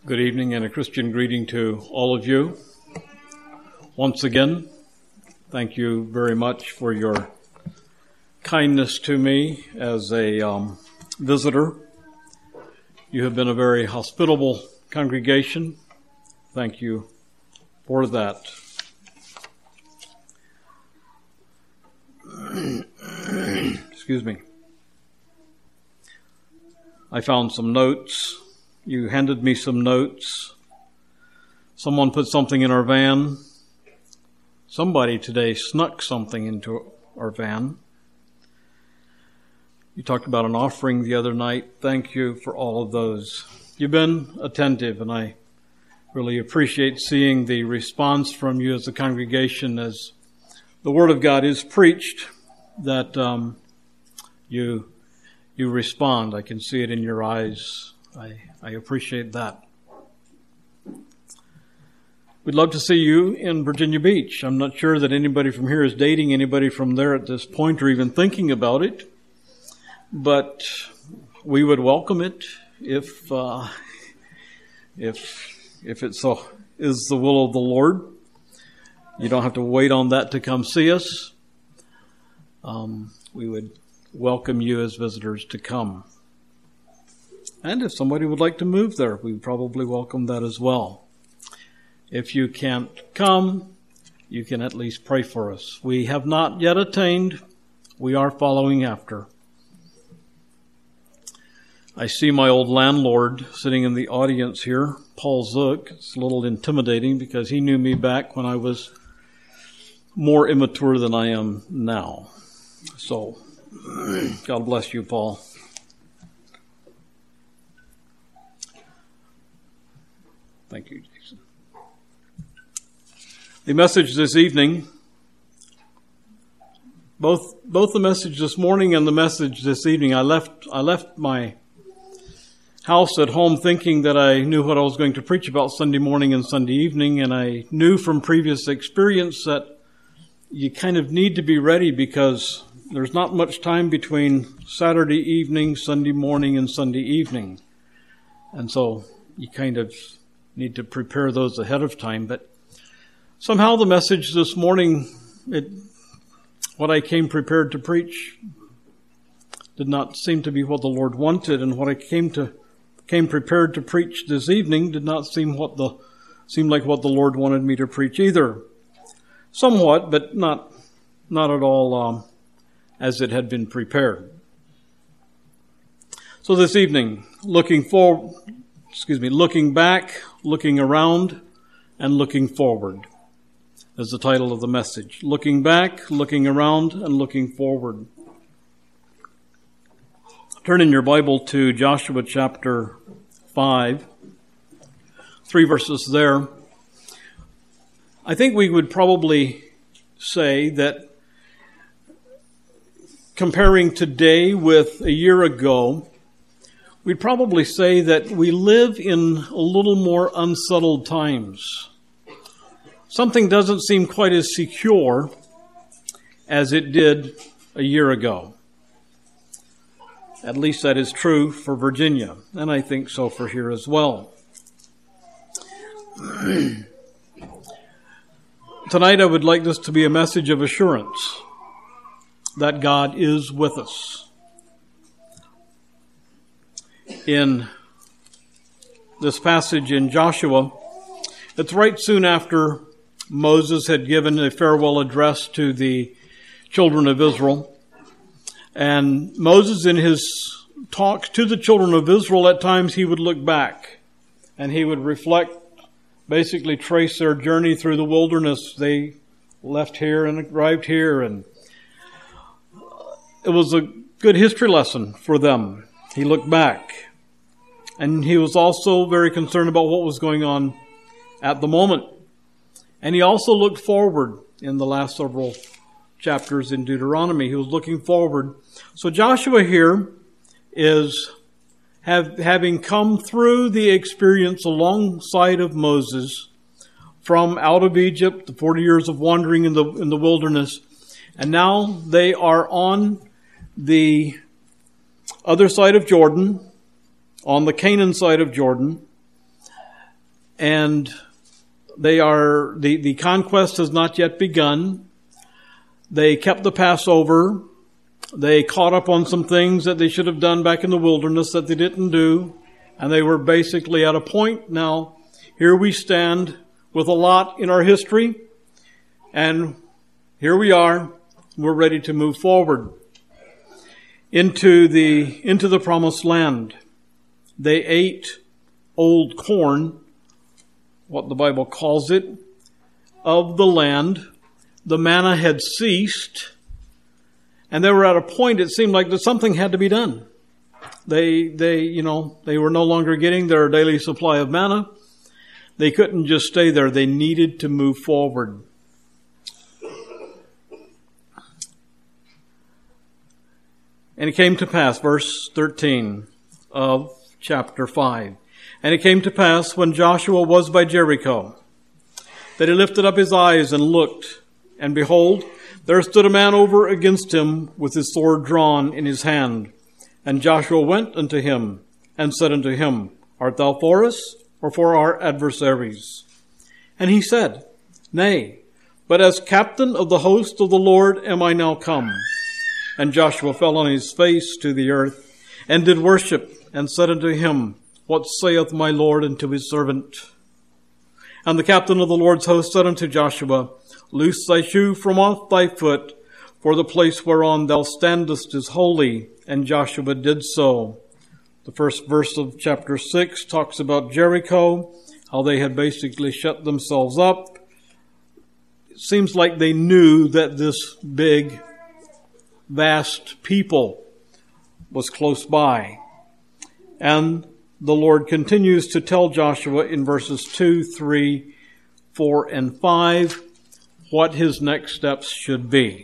Good evening and a Christian greeting to all of you. Once again, thank you very much for your kindness to me as a visitor. You have been a very hospitable congregation. Thank you for that. Excuse me. I found some notes. You handed me some notes. Someone put something in our van. Somebody today snuck something into our van. You talked about an offering the other night. Thank you for all of those. You've been attentive, and I really appreciate seeing the response from you as a congregation as the Word of God is preached, that you respond. I can see it in your eyes. I appreciate that. We'd love to see you in Virginia Beach. I'm not sure that anybody from here is dating anybody from there at this point or even thinking about it, but we would welcome it if it so is the will of the Lord. You don't have to wait on that to come see us. We would welcome you as visitors to come. And if somebody would like to move there, we would probably welcome that as well. If you can't come, you can at least pray for us. We have not yet attained. We are following after. I see my old landlord sitting in the audience here, Paul Zook. It's a little intimidating because he knew me back when I was more immature than I am now. So, God bless you, Paul. Thank you, Jason. The message this evening, both the message this morning and the message this evening, I left my house at home thinking that I knew what I was going to preach about Sunday morning and Sunday evening, and I knew from previous experience that you kind of need to be ready because there's not much time between Saturday evening, Sunday morning, and Sunday evening. And so you kind of need to prepare those ahead of time. But somehow the message this morning, what I came prepared to preach, did not seem to be what the Lord wanted, and what I came prepared to preach this evening did not seem like what the Lord wanted me to preach either. Somewhat, but not at all as it had been prepared. So this evening, looking back, looking around, and looking forward is the title of the message. Looking back, looking around, and looking forward. Turn in your Bible to Joshua chapter 5. 3 verses there. I think we would probably say that comparing today with a year ago, we'd probably say that we live in a little more unsettled times. Something doesn't seem quite as secure as it did a year ago. At least that is true for Virginia, and I think so for here as well. Tonight I would like this to be a message of assurance that God is with us. In this passage in Joshua, it's right soon after Moses had given a farewell address to the children of Israel. And Moses, in his talk to the children of Israel, at times he would look back and he would reflect, basically trace their journey through the wilderness. They left here and arrived here, and it was a good history lesson for them. He looked back. And he was also very concerned about what was going on at the moment. And he also looked forward in the last several chapters in Deuteronomy. He was looking forward. So Joshua here is having come through the experience alongside of Moses from out of Egypt, the 40 years of wandering in the wilderness. And now they are on the other side of Jordan, on the Canaan side of Jordan, and the conquest has not yet begun. They kept the Passover. They caught up on some things that they should have done back in the wilderness that they didn't do. And they were basically at a point now. Here we stand with a lot in our history. And here we are. We're ready to move forward into the promised land. They ate old corn, what the Bible calls it, of the land. The manna had ceased, and they were at a point, it seemed like that something had to be done. They were no longer getting their daily supply of manna. They couldn't just stay there. They needed to move forward. And it came to pass, verse 13 of chapter 5. And it came to pass when Joshua was by Jericho, that he lifted up his eyes and looked, and behold, there stood a man over against him with his sword drawn in his hand. And Joshua went unto him and said unto him, Art thou for us, or for our adversaries? And he said, Nay, but as captain of the host of the Lord am I now come. And Joshua fell on his face to the earth, and did worship, and said unto him, What saith my Lord unto his servant? And the captain of the Lord's host said unto Joshua, Loose thy shoe from off thy foot, for the place whereon thou standest is holy. And Joshua did so. The first verse of chapter 6 talks about Jericho, how they had basically shut themselves up. It seems like they knew that this big, vast people was close by. And the Lord continues to tell Joshua in verses 2, 3, 4, and 5 what his next steps should be.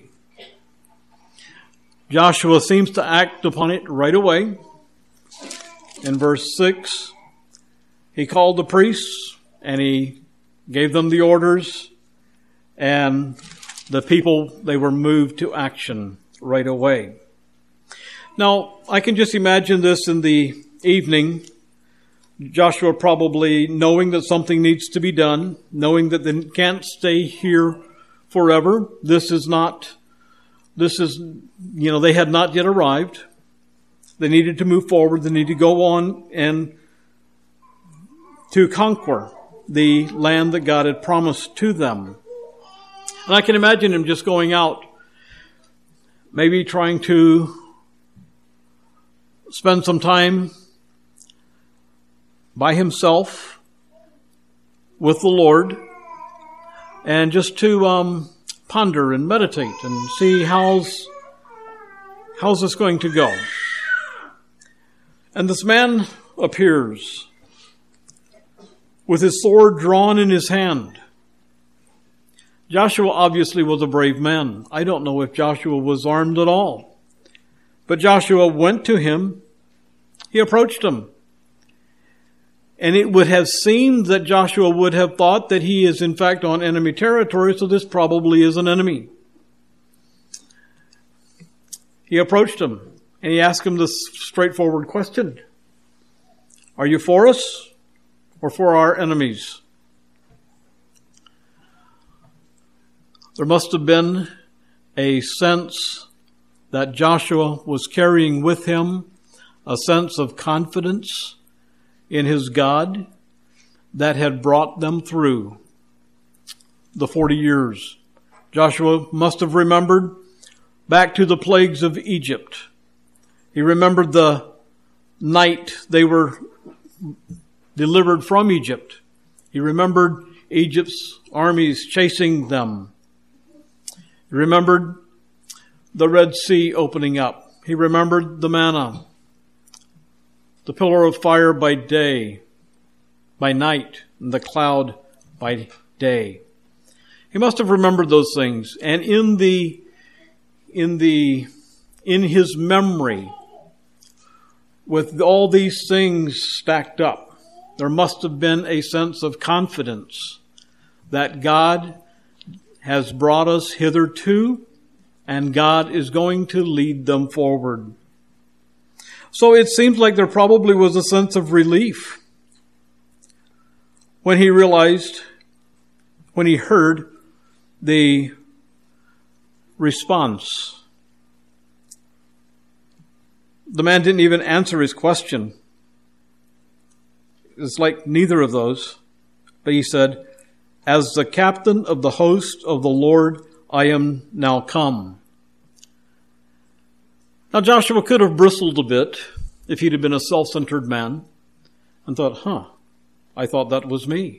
Joshua seems to act upon it right away. In verse 6, he called the priests and he gave them the orders, and the people, they were moved to action right away. Now, I can just imagine this in the evening. Joshua probably knowing that something needs to be done, knowing that they can't stay here forever. They had not yet arrived. They needed to move forward. They needed to go on and to conquer the land that God had promised to them. And I can imagine him just going out, maybe trying to spend some time by himself with the Lord, and just to ponder and meditate and see how's this going to go. And this man appears with his sword drawn in his hand. Joshua obviously was a brave man. I don't know if Joshua was armed at all. But Joshua went to him. He approached him. And it would have seemed that Joshua would have thought that he is in fact on enemy territory, so this probably is an enemy. He approached him and he asked him this straightforward question. Are you for us or for our enemies? There must have been a sense that Joshua was carrying with him, a sense of confidence in his God that had brought them through the 40 years. Joshua must have remembered back to the plagues of Egypt. He remembered the night they were delivered from Egypt. He remembered Egypt's armies chasing them. He remembered the Red Sea opening up. He remembered the manna, the pillar of fire by day, by night, and the cloud by day. He must have remembered those things. And in his memory, with all these things stacked up, there must have been a sense of confidence that God has brought us hitherto, and God is going to lead them forward. So it seems like there probably was a sense of relief when he heard the response. The man didn't even answer his question. It's like neither of those. But he said, "As the captain of the host of the Lord, I am now come." Now Joshua could have bristled a bit if he'd have been a self-centered man and thought, I thought that was me.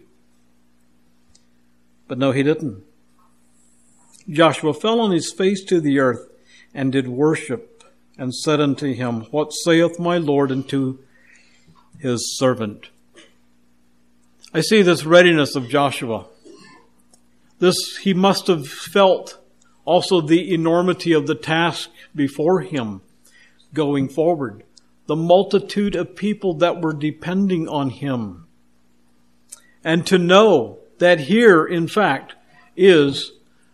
But no, he didn't. Joshua fell on his face to the earth and did worship and said unto him, "What saith my Lord unto his servant?" I see this readiness of Joshua. He must have felt also the enormity of the task before him going forward. The multitude of people that were depending on him. And to know that here, in fact, is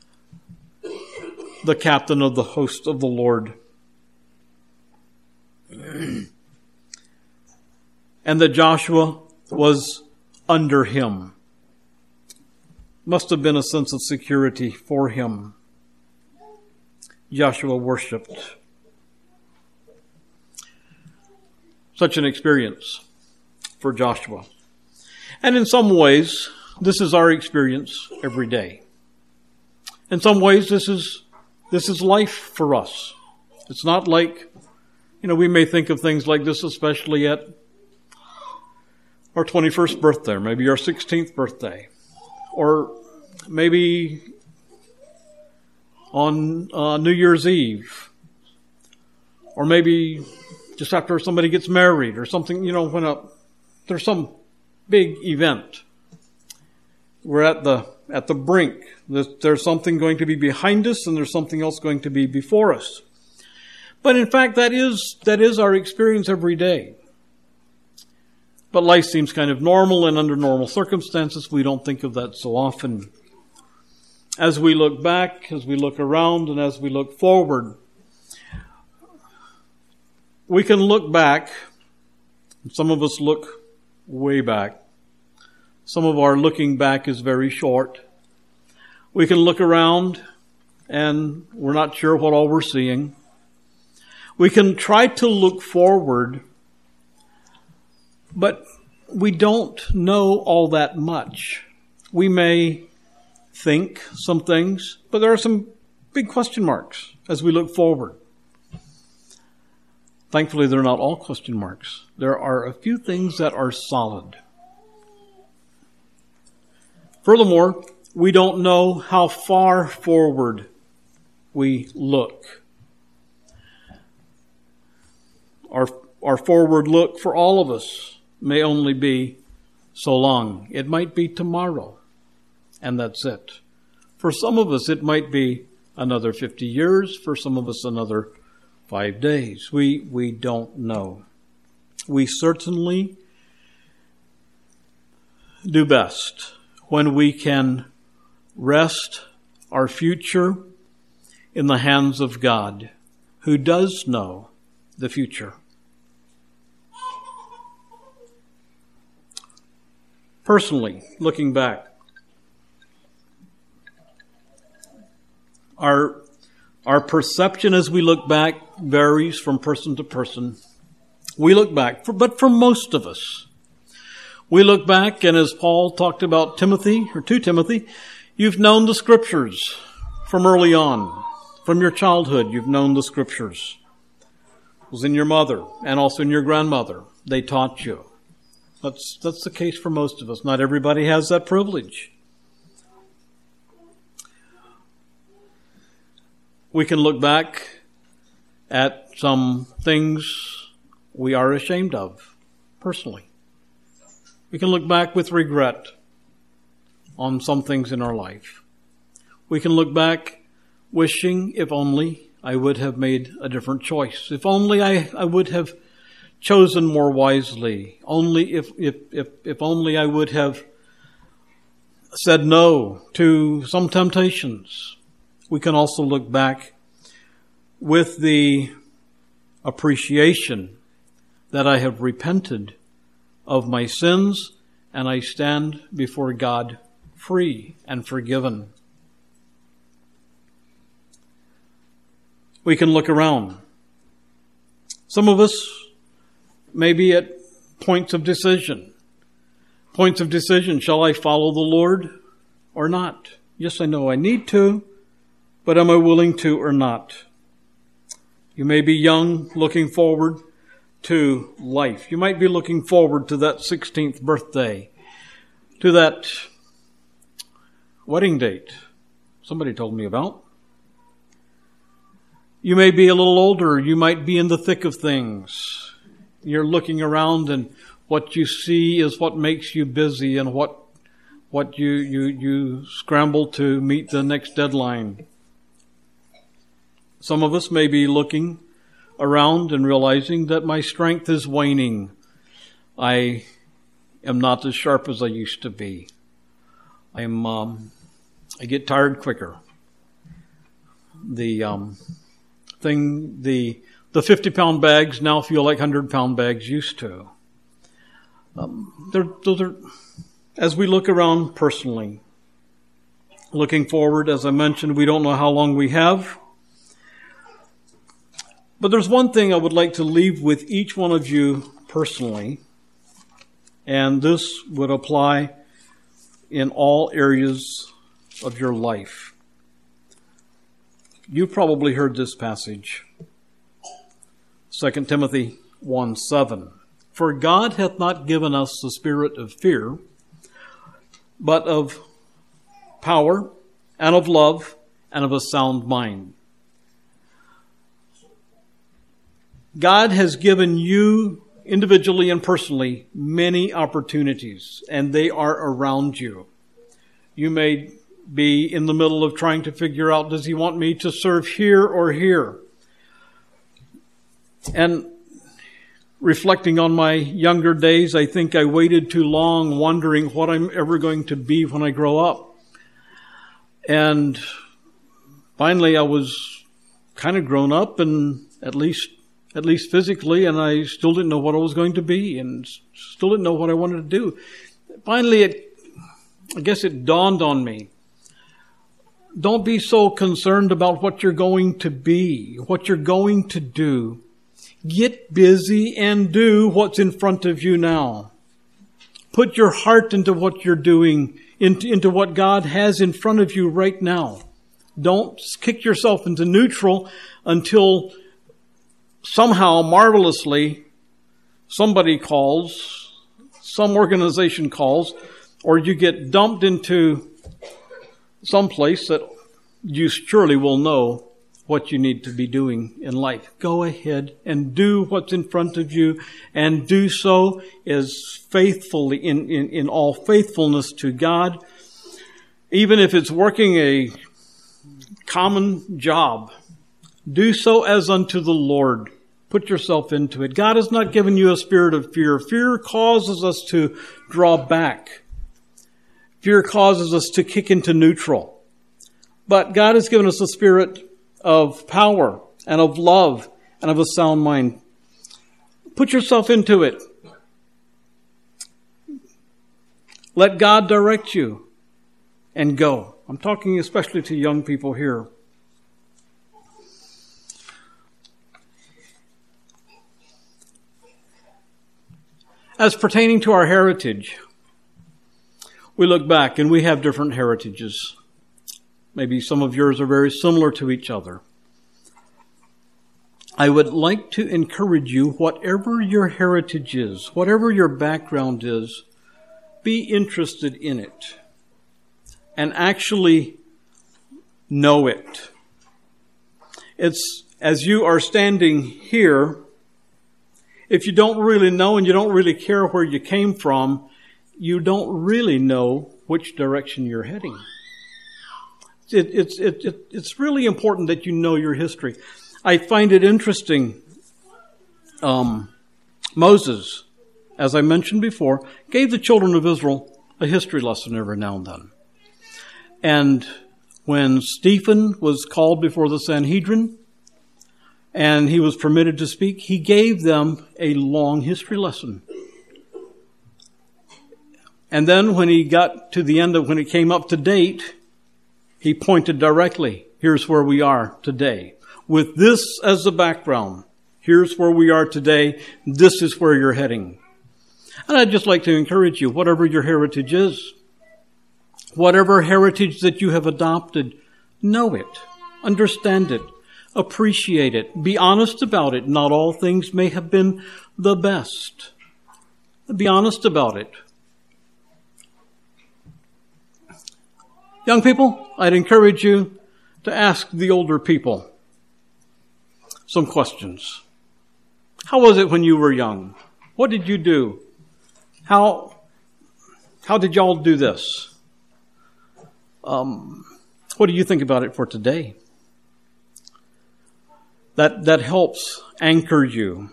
the captain of the host of the Lord. And that Joshua was under him. Must have been a sense of security for him. Joshua worshiped. Such an experience for Joshua. And in some ways, this is our experience every day. In some ways, this is life for us. It's not like, we may think of things like this, especially at our 21st birthday, or maybe our 16th birthday, or maybe on New Year's Eve, or maybe just after somebody gets married or something, when there's some big event. We're at the brink. There's something going to be behind us and there's something else going to be before us. But in fact, that is our experience every day. But life seems kind of normal, and under normal circumstances, we don't think of that so often. As we look back, as we look around, and as we look forward, we can look back. Some of us look way back. Some of our looking back is very short. We can look around, and we're not sure what all we're seeing. We can try to look forward, but we don't know all that much. We may think some things, but there are some big question marks as we look forward. Thankfully, they're not all question marks. There are a few things that are solid. Furthermore, we don't know how far forward we look. Our forward look for all of us may only be so long. It might be tomorrow, and that's it. For some of us, it might be another 50 years. For some of us, another 5 days. We don't know. We certainly do best when we can rest our future in the hands of God, who does know the future. Personally, looking back, our perception as we look back varies from person to person. We look back, but for most of us, we look back, and as Paul talked about Timothy, or to Timothy, you've known the Scriptures from early on. From your childhood, you've known the Scriptures. It was in your mother and also in your grandmother. They taught you. That's the case for most of us. Not everybody has that privilege. We can look back at some things we are ashamed of, personally. We can look back with regret on some things in our life. We can look back wishing, if only I would have made a different choice. If only I would have chosen more wisely. Only if only I would have said no to some temptations. We can also look back with the appreciation that I have repented of my sins and I stand before God free and forgiven. We can look around. Some of us may be at points of decision. Points of decision. Shall I follow the Lord or not? Yes, I know I need to, but am I willing to or not? You may be young, looking forward to life. You might be looking forward to that 16th birthday, to that wedding date somebody told me about. You may be a little older. You might be in the thick of things. You're looking around, and what you see is what makes you busy and what you scramble to meet the next deadline. Some of us may be looking around and realizing that my strength is waning. I am not as sharp as I used to be. I get tired quicker. The 50-pound bags now feel like 100-pound bags used to. Those are, as we look around personally, looking forward, as I mentioned, we don't know how long we have. But there's one thing I would like to leave with each one of you personally, and this would apply in all areas of your life. You've probably heard this passage, 2 Timothy 1:7. For God hath not given us the spirit of fear, but of power and of love and of a sound mind. God has given you individually and personally many opportunities, and they are around you. You may be in the middle of trying to figure out, does he want me to serve here or here? And reflecting on my younger days, I think I waited too long wondering what I'm ever going to be when I grow up. And finally I was kind of grown up, and at least physically, and I still didn't know what I was going to be and still didn't know what I wanted to do. Finally, I guess it dawned on me. Don't be so concerned about what you're going to be, what you're going to do. Get busy and do what's in front of you now. Put your heart into what you're doing, into what God has in front of you right now. Don't kick yourself into neutral until somehow, marvelously, somebody calls, some organization calls, or you get dumped into some place that you surely will know what you need to be doing in life. Go ahead and do what's in front of you, and do so as faithfully, in all faithfulness to God. Even if it's working a common job, do so as unto the Lord. Put yourself into it. God has not given you a spirit of fear. Fear causes us to draw back. Fear causes us to kick into neutral. But God has given us a spirit of power and of love and of a sound mind. Put yourself into it. Let God direct you and go. I'm talking especially to young people here. As pertaining to our heritage, we look back and we have different heritages. Maybe some of yours are very similar to each other. I would like to encourage you, whatever your heritage is, whatever your background is, be interested in it and actually know it. It's as you are standing here, if you don't really know and you don't really care where you came from, you don't really know which direction you're heading. It's really important that you know your history. I find it interesting. Moses, as I mentioned before, gave the children of Israel a history lesson every now and then. And when Stephen was called before the Sanhedrin and he was permitted to speak, he gave them a long history lesson. And then when he got to the end of when it came up to date, he pointed directly, here's where we are today. With this as the background, here's where we are today. This is where you're heading. And I'd just like to encourage you, whatever your heritage is, whatever heritage that you have adopted, know it, understand it, appreciate it, be honest about it. Not all things may have been the best. Be honest about it. Young people, I'd encourage you to ask the older people some questions. How was it when you were young? What did you do? How did y'all do this? What do you think about it for today? That helps anchor you.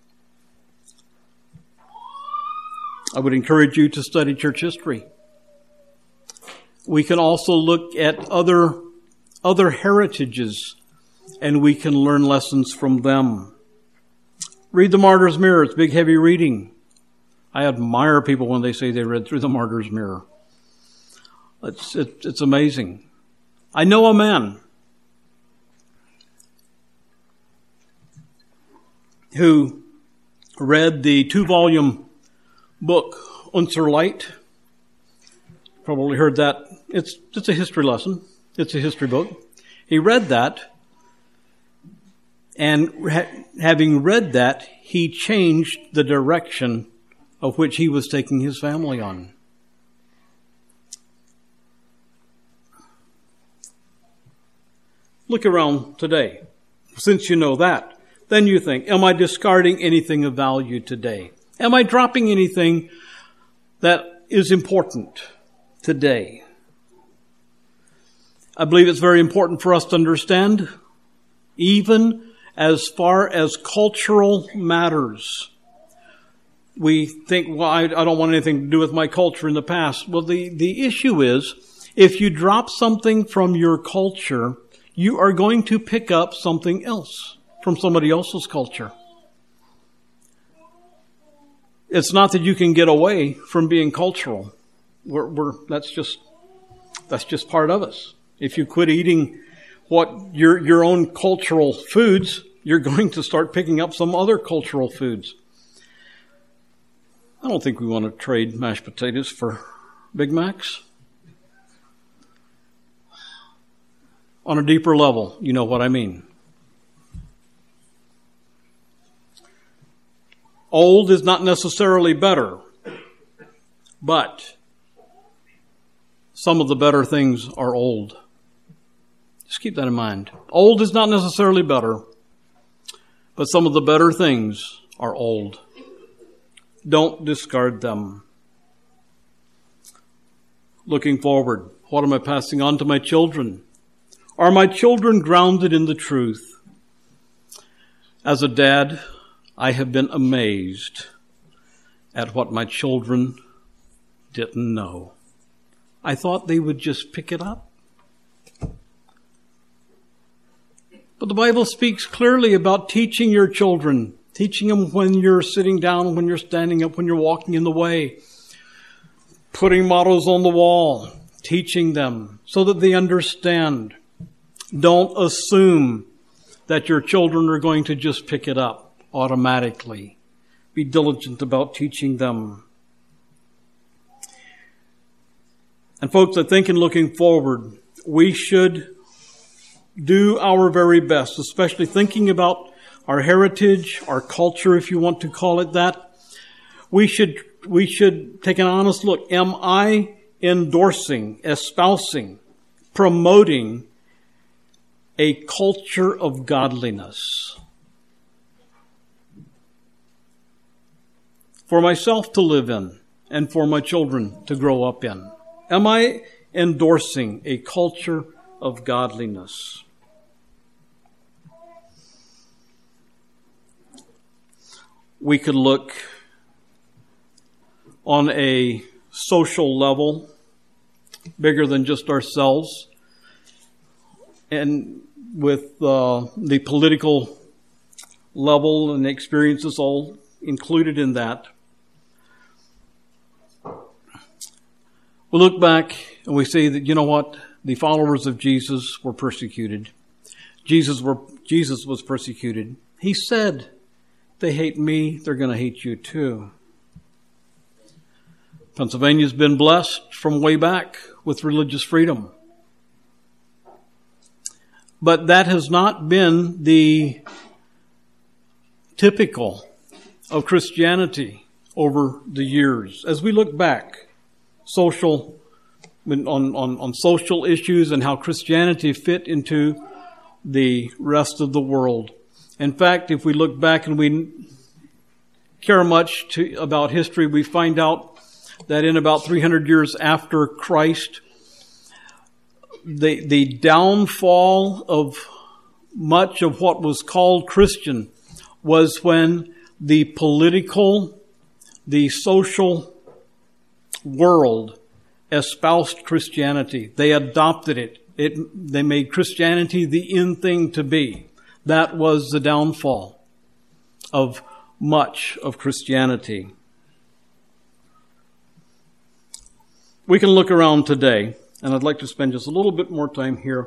I would encourage you to study church history. We can also look at other heritages, and we can learn lessons from them. Read the Martyr's Mirror. It's big, heavy reading. I admire people when they say they read through the Martyr's Mirror. It's amazing. I know a man who read the 2-volume book, Unser Light. Probably heard that. It's a history lesson. It's a history book. He read that, and having read that, he changed the direction of which he was taking his family on. Look around today. Since you know that, then you think, am I discarding anything of value today? Am I dropping anything that is important today? I believe it's very important for us to understand, even as far as cultural matters. We think, well, I don't want anything to do with my culture in the past. Well, the issue is, if you drop something from your culture, you are going to pick up something else from somebody else's culture. It's not that you can get away from being cultural. That's just part of us. If you quit eating what your own cultural foods, you're going to start picking up some other cultural foods. I don't think we want to trade mashed potatoes for Big Macs. On a deeper level, you know what I mean. Old is not necessarily better, but some of the better things are old. Just keep that in mind. Old is not necessarily better, but some of the better things are old. Don't discard them. Looking forward, what am I passing on to my children? Are my children grounded in the truth? As a dad, I have been amazed at what my children didn't know. I thought they would just pick it up. But the Bible speaks clearly about teaching your children, teaching them when you're sitting down, when you're standing up, when you're walking in the way, putting mottos on the wall, teaching them so that they understand. Don't assume that your children are going to just pick it up automatically. Be diligent about teaching them. And folks, I think in looking forward, we should do our very best, especially thinking about our heritage, our culture, if you want to call it that. We should take an honest look. Am I endorsing, espousing, promoting a culture of godliness for myself to live in and for my children to grow up in? Am I endorsing a culture of godliness? We could look on a social level, bigger than just ourselves, and with the political level and experiences all included in that. We look back and we see that, you know what? The followers of Jesus were persecuted. Jesus was persecuted. He said, they hate me, they're going to hate you too. Pennsylvania's been blessed from way back with religious freedom. But that has not been the typical of Christianity over the years. As we look back, on social issues and how Christianity fit into the rest of the world. In fact, if we look back and we care much about history, we find out that in about 300 years after Christ, the downfall of much of what was called Christian was when the political, the social world espoused Christianity. They adopted it. They made Christianity the in thing to be. That was the downfall of much of Christianity. We can look around today, and I'd like to spend just a little bit more time here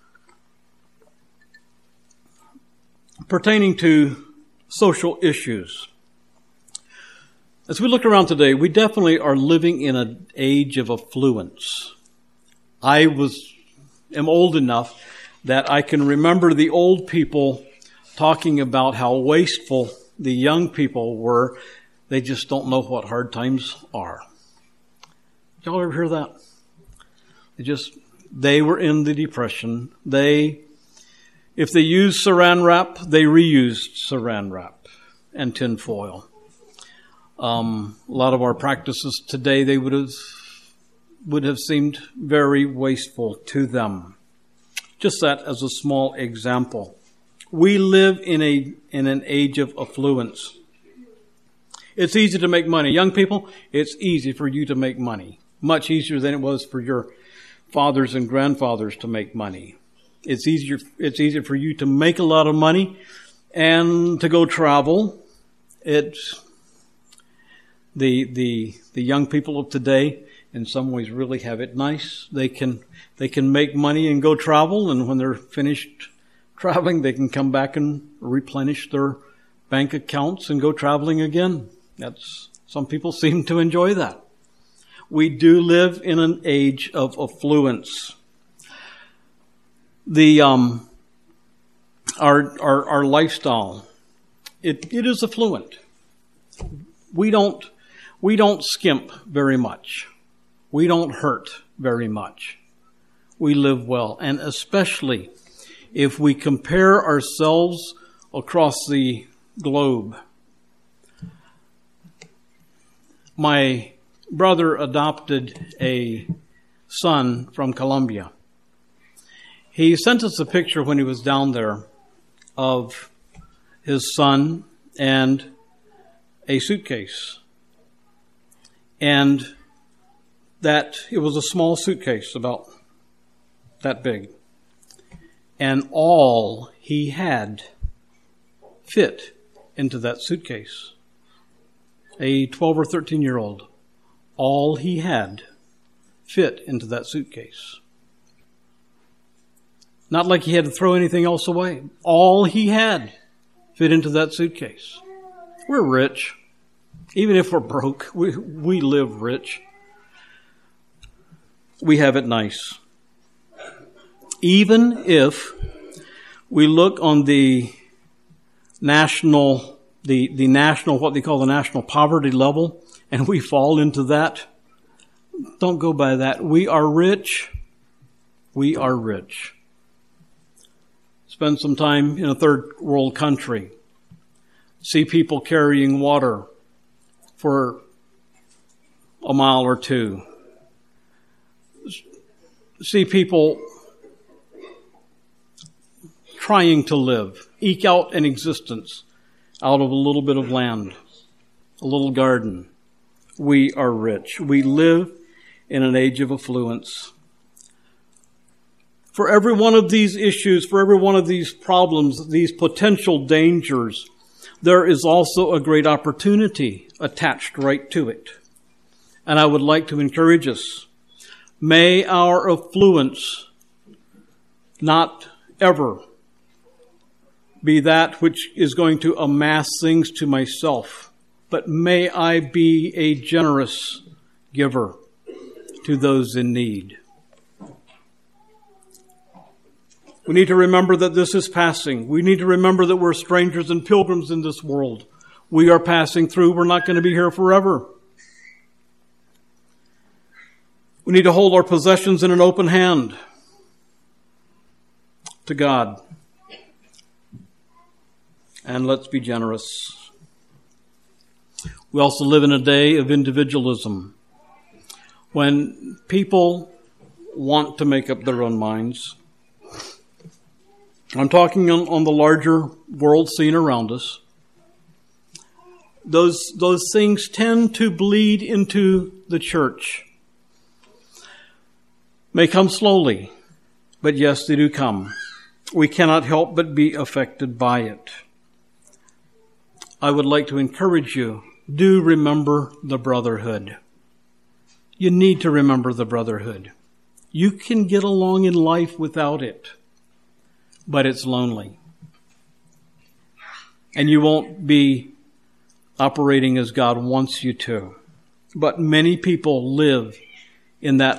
pertaining to social issues. As we look around today, we definitely are living in an age of affluence. I am old enough that I can remember the old people talking about how wasteful the young people were. They just don't know what hard times are. Did y'all ever hear that? They were in the Depression. If they used saran wrap, they reused saran wrap and tin foil. A lot of our practices today, they would have seemed very wasteful to them. Just that as a small example. We live in an age of affluence. It's easy to make money. Young people, it's easy for you to make money. Much easier than it was for your fathers and grandfathers to make money. It's easier for you to make a lot of money and to go travel. The young people of today, in some ways, really have it nice. They can make money and go travel, and when they're finished traveling, they can come back and replenish their bank accounts and go traveling again. Some people seem to enjoy that. We do live in an age of affluence. Our lifestyle, it is affluent. We don't skimp very much. We don't hurt very much. We live well. And especially if we compare ourselves across the globe. My brother adopted a son from Colombia. He sent us a picture when he was down there of his son and a suitcase. And that it was a small suitcase, about that big. And all he had fit into that suitcase. A 12 or 13-year-old. All he had fit into that suitcase. Not like he had to throw anything else away. All he had fit into that suitcase. We're rich. Even if we're broke, we live rich. We have it nice. Even if we look on the national, what they call the national poverty level, and we fall into that, don't go by that. We are rich. We are rich. Spend some time in a third world country. See people carrying water for a mile or two. See people trying to live, eke out an existence out of a little bit of land, a little garden. We are rich. We live in an age of affluence. For every one of these issues, for every one of these problems, these potential dangers, there is also a great opportunity attached right to it. And I would like to encourage us May our affluence not ever be that which is going to amass things to myself, but may I be a generous giver to those in need. We need to remember that this is passing. We need to remember that we're strangers and pilgrims in this world. We are passing through. We're not going to be here forever. We need to hold our possessions in an open hand to God. And let's be generous. We also live in a day of individualism, when people want to make up their own minds. I'm talking on the larger world scene around us. Those things tend to bleed into the church. May come slowly, but yes, they do come. We cannot help but be affected by it. I would like to encourage you, do remember the brotherhood. You need to remember the brotherhood. You can get along in life without it, but it's lonely. And you won't be operating as God wants you to. But many people live in that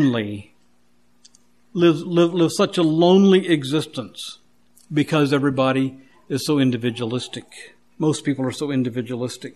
live such a lonely existence because everybody is so individualistic. Most people are so individualistic.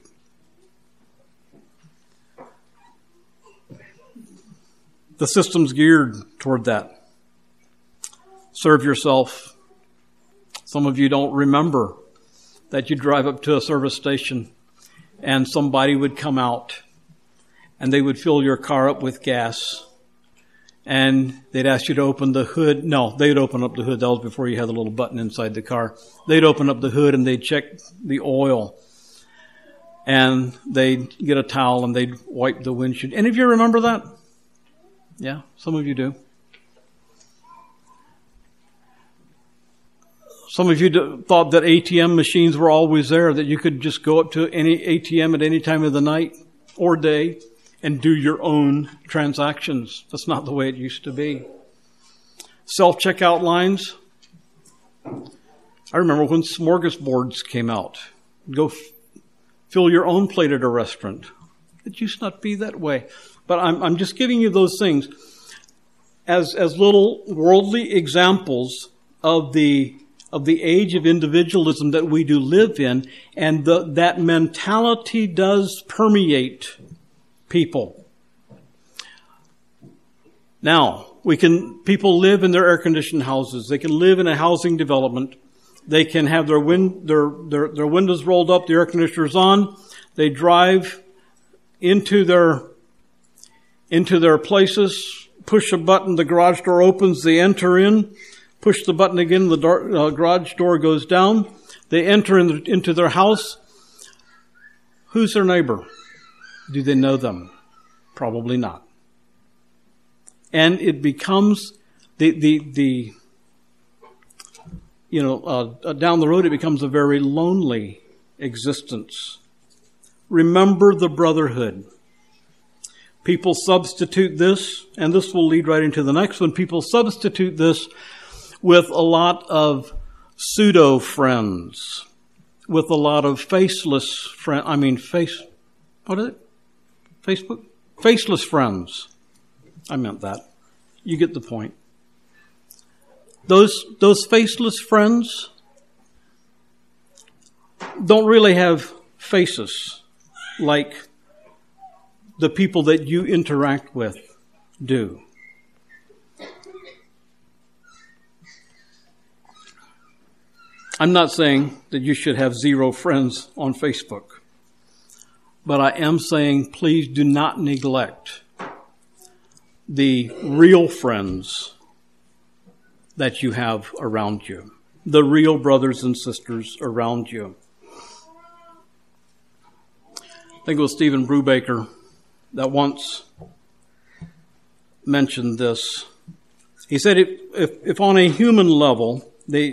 The system's geared toward that. Serve yourself. Some of you don't remember that you drive up to a service station and somebody would come out and they would fill your car up with gas and they'd ask you to open the hood. No, they'd open up the hood. That was before you had the little button inside the car. They'd open up the hood and they'd check the oil. And they'd get a towel and they'd wipe the windshield. Any of you remember that? Yeah, some of you do. Some of you thought that ATM machines were always there, that you could just go up to any ATM at any time of the night or day and do your own transactions. That's not the way it used to be. Self-checkout lines. I remember when smorgasbords came out. Go fill your own plate at a restaurant. It used not be that way. But I'm just giving you those things as little worldly examples of the age of individualism that we do live in, and that mentality does permeate people. Now, people live in their air-conditioned houses. They can live in a housing development. They can have their windows rolled up, the air conditioner's on. They drive into their places, push a button, the garage door opens, they enter in, push the button again, the garage door goes down. They enter into their house. Who's their neighbor? Do they know them? Probably not. And it becomes down the road, it becomes a very lonely existence. Remember the brotherhood. People substitute this, and this will lead right into the next one. People substitute this with a lot of pseudo friends, with a lot of faceless friends. What is it? Facebook? Faceless friends. I meant that. You get the point. Those faceless friends don't really have faces like the people that you interact with do. I'm not saying that you should have 0 friends on Facebook, but I am saying please do not neglect the real friends that you have around you, the real brothers and sisters around you. I think it was Stephen Brubaker that once mentioned this. He said if on a human level,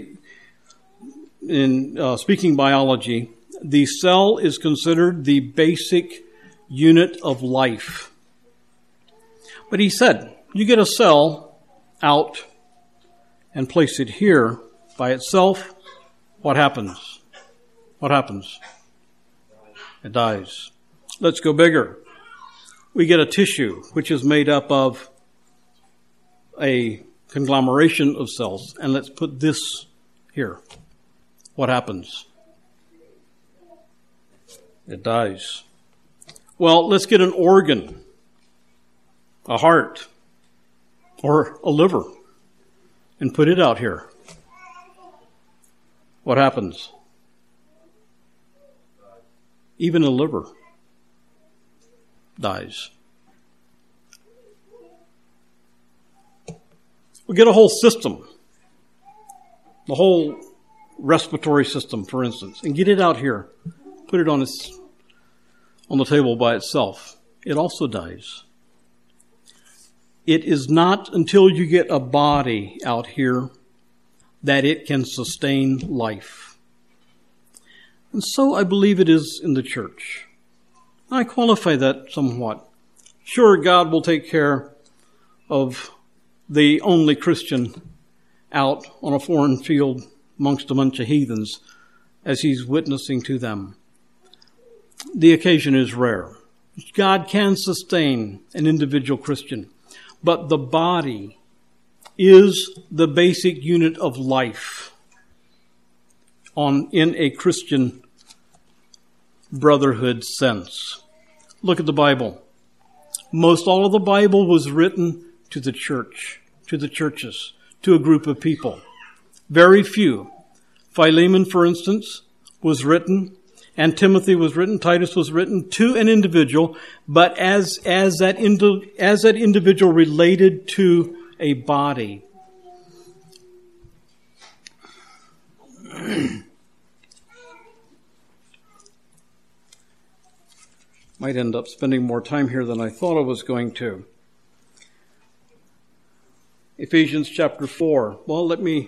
in speaking biology, the cell is considered the basic unit of life. But he said, You get a cell out and place it here by itself, what happens? What happens? It dies. Let's go bigger. We get a tissue, which is made up of a conglomeration of cells, and let's put this here. What happens? It dies. Well, let's get an organ, a heart, or a liver, and put it out here. What happens? Even a liver dies. We get a whole system, the whole respiratory system, for instance, and get it out here. Put it on the table by itself. It also dies. It is not until you get a body out here that it can sustain life. And so I believe it is in the church. I qualify that somewhat. Sure, God will take care of the only Christian out on a foreign field amongst a bunch of heathens as he's witnessing to them. The occasion is rare. God can sustain an individual Christian, but the body is the basic unit of life in a Christian brotherhood sense. Look at the Bible. Most all of the Bible was written to the church, to the churches, to a group of people. Very few. Philemon, for instance, was written, and Timothy was written, Titus was written to an individual, but as that individual related to a body. Might end up spending more time here than I thought I was going to. Ephesians chapter 4. Well,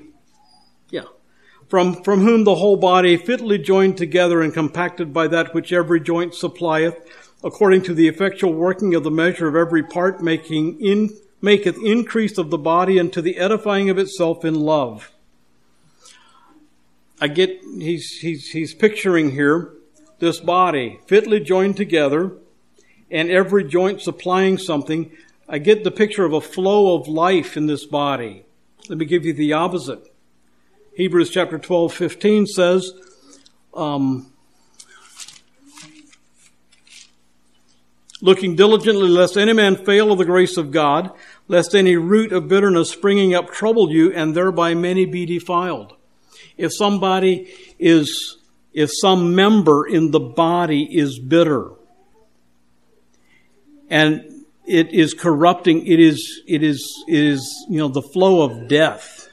From whom the whole body, fitly joined together and compacted by that which every joint supplieth, according to the effectual working of the measure of every part, maketh increase of the body unto the edifying of itself in love. He's picturing here this body fitly joined together and every joint supplying something. I get the picture of a flow of life in this body. Let me give you the opposite. Hebrews chapter 12:15 says, looking diligently lest any man fail of the grace of God, lest any root of bitterness springing up trouble you, and thereby many be defiled. If some member in the body is bitter, and it is corrupting, it is the flow of death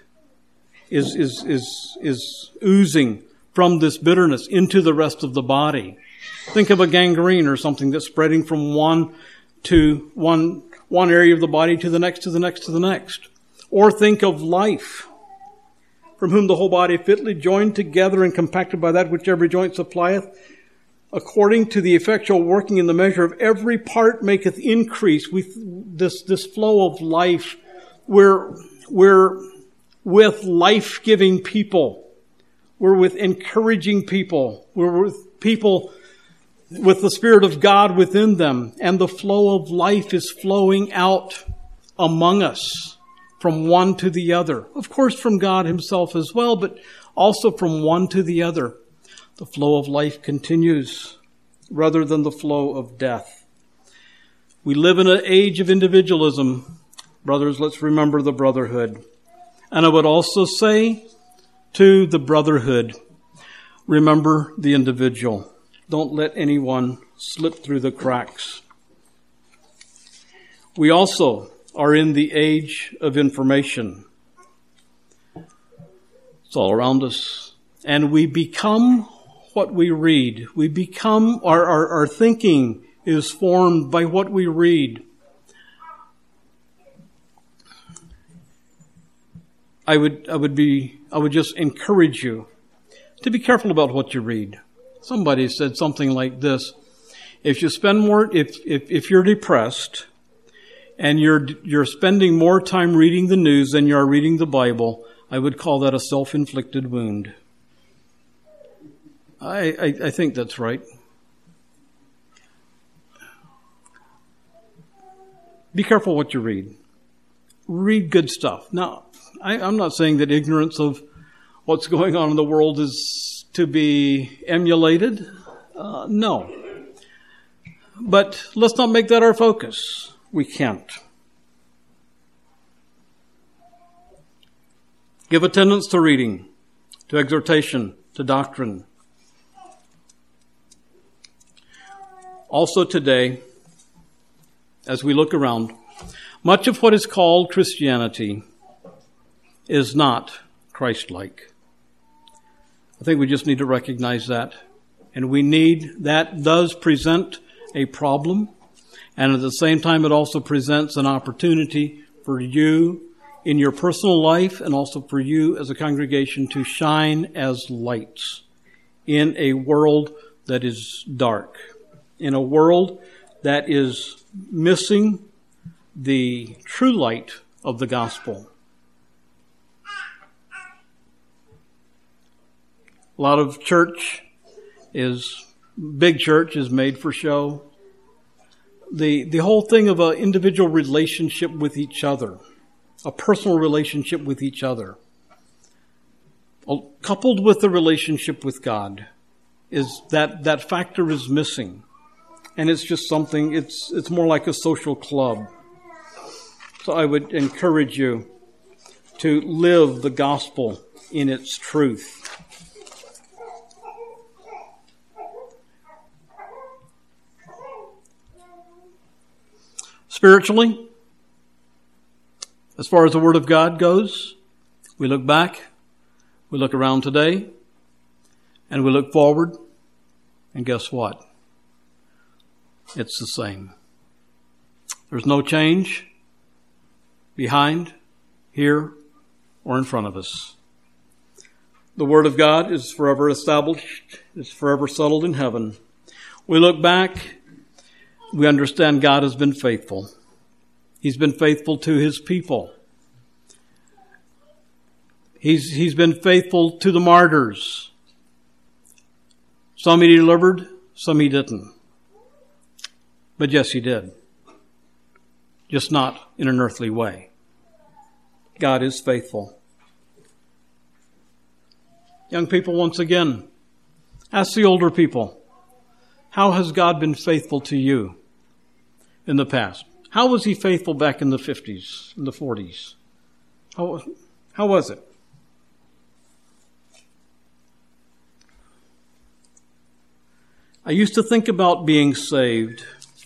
is oozing from this bitterness into the rest of the body. Think of a gangrene or something that's spreading from one area of the body to the next, to the next, to the next. Or think of life, from whom the whole body fitly joined together and compacted by that which every joint supplieth, according to the effectual working in the measure of every part maketh increase. This flow of life, we're with life-giving people. We're with encouraging people. We're with people with the Spirit of God within them. And the flow of life is flowing out among us from one to the other. Of course, from God himself as well, but also from one to the other. The flow of life continues rather than the flow of death. We live in an age of individualism. Brothers, let's remember the brotherhood. And I would also say to the brotherhood, remember the individual. Don't let anyone slip through the cracks. We also are in the age of information. It's all around us. And we become what we read. We become, our thinking is formed by what we read. I would just encourage you to be careful about what you read. Somebody said something like this: if you spend more, if you're depressed, and you're spending more time reading the news than you are reading the Bible, I would call that a self-inflicted wound. I think that's right. Be careful what you read. Read good stuff. Now, I'm not saying that ignorance of what's going on in the world is to be emulated. No. But let's not make that our focus. We can't. Give attendance to reading, to exhortation, to doctrine. Also today, as we look around, much of what is called Christianity is not Christ-like. I think we just need to recognize that. And that does present a problem. And at the same time, it also presents an opportunity for you in your personal life and also for you as a congregation to shine as lights in a world that is dark, in a world that is missing the true light of the gospel. A lot of big church is made for show. The whole thing of an individual relationship with each other, a personal relationship with each other, coupled with the relationship with God, is that factor is missing. And it's just something, it's more like a social club. So I would encourage you to live the gospel in its truth. Spiritually, as far as the Word of God goes, we look back, we look around today, and we look forward, and guess what? It's the same. There's no change behind, here, or in front of us. The Word of God is forever established, is forever settled in heaven. We look back, we understand God has been faithful. He's been faithful to His people. He's been faithful to the martyrs. Some He delivered, some He didn't. But yes, He did. Just not in an earthly way. God is faithful. Young people, once again, ask the older people, how has God been faithful to you in the past? How was He faithful back in the 50s, in the 40s? How was it? I used to think about being saved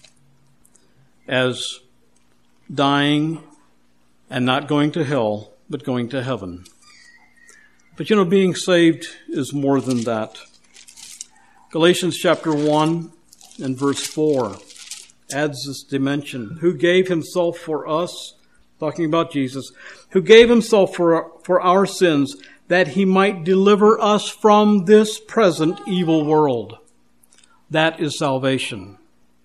as dying and not going to hell, but going to heaven. But being saved is more than that. Galatians chapter 1 and verse 4 adds this dimension. Who gave Himself for us, talking about Jesus, who gave Himself for our sins, that He might deliver us from this present evil world. That is salvation.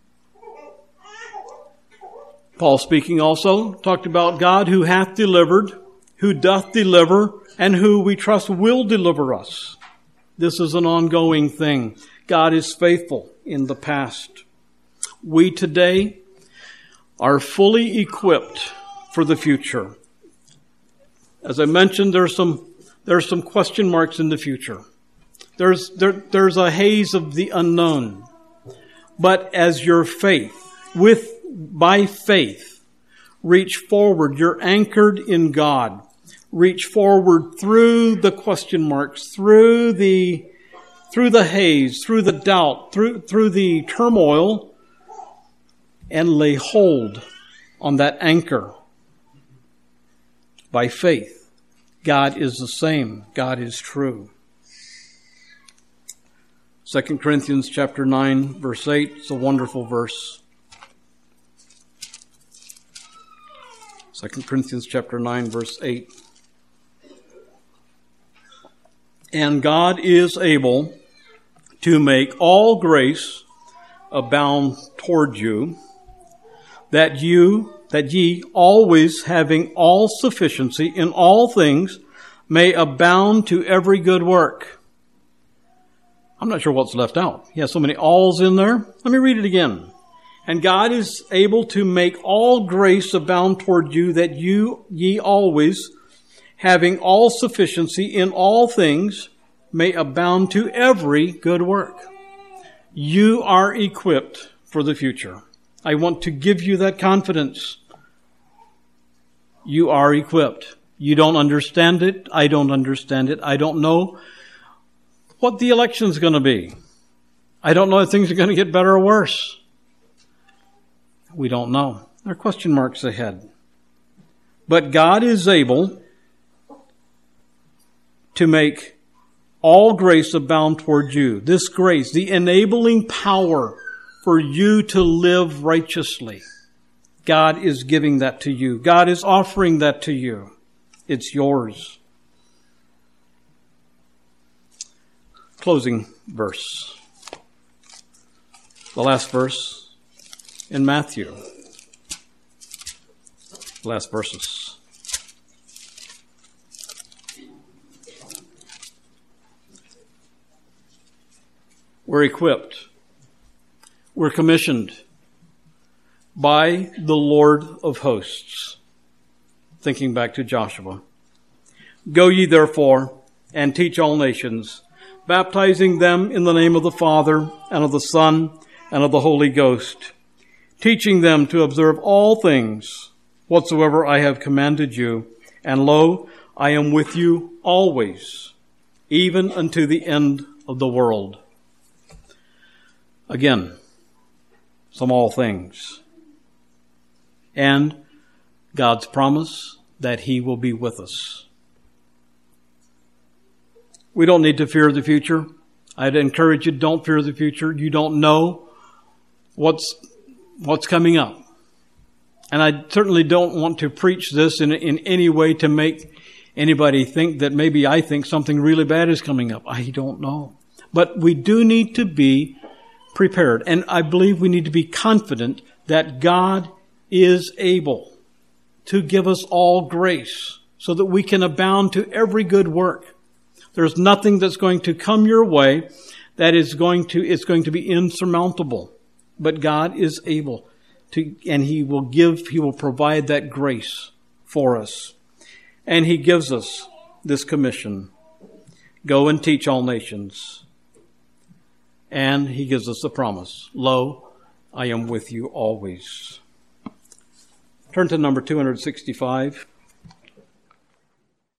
Paul speaking also talked about God who hath delivered, who doth deliver, and who we trust will deliver us. This is an ongoing thing. God is faithful in the past. We today are fully equipped for the future. As I mentioned, there's some question marks in the future. There's a haze of the unknown. But as your faith, by faith, reach forward. You're anchored in God. Reach forward through the question marks, through the haze, through the doubt, through the turmoil, and lay hold on that anchor. By faith, God is the same. God is true. 2 Corinthians chapter 9, verse 8. It's a wonderful verse. 2 Corinthians chapter 9, verse 8. And God is able to make all grace abound toward you, that you, that ye always having all sufficiency in all things may abound to every good work. I'm not sure what's left out. He has so many alls in there. Let me read it again. And God is able to make all grace abound toward you, that ye always, having all sufficiency in all things, may abound to every good work. You are equipped for the future. I want to give you that confidence. You are equipped. You don't understand it. I don't understand it. I don't know what the election's going to be. I don't know if things are going to get better or worse. We don't know. There are question marks ahead. But God is able to make all grace abound toward you. This grace, the enabling power for you to live righteously. God is giving that to you. God is offering that to you. It's yours. Closing verse. The last verse in Matthew. Last verses. We're equipped. We're commissioned by the Lord of hosts. Thinking back to Joshua. Go ye therefore and teach all nations, baptizing them in the name of the Father and of the Son and of the Holy Ghost, teaching them to observe all things whatsoever I have commanded you. And lo, I am with you always, even unto the end of the world. Again, some all things. And God's promise that He will be with us. We don't need to fear the future. I'd encourage you, don't fear the future. You don't know what's coming up. And I certainly don't want to preach this in any way to make anybody think that maybe I think something really bad is coming up. I don't know. But we do need to be prepared. And I believe we need to be confident that God is able to give us all grace so that we can abound to every good work. There's nothing that's going to come your way that is going to be insurmountable. But God is able to, and He will provide that grace for us. And He gives us this commission. Go and teach all nations. And He gives us the promise. Lo, I am with you always. Turn to number 265.